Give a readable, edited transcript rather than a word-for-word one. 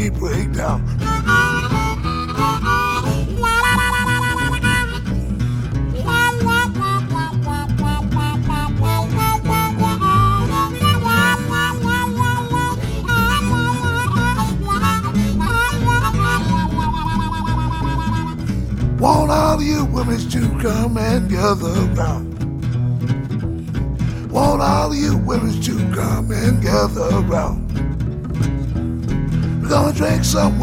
me break down. Want all you women to come and gather round. Want all you women to come and gather round. We're gonna drink some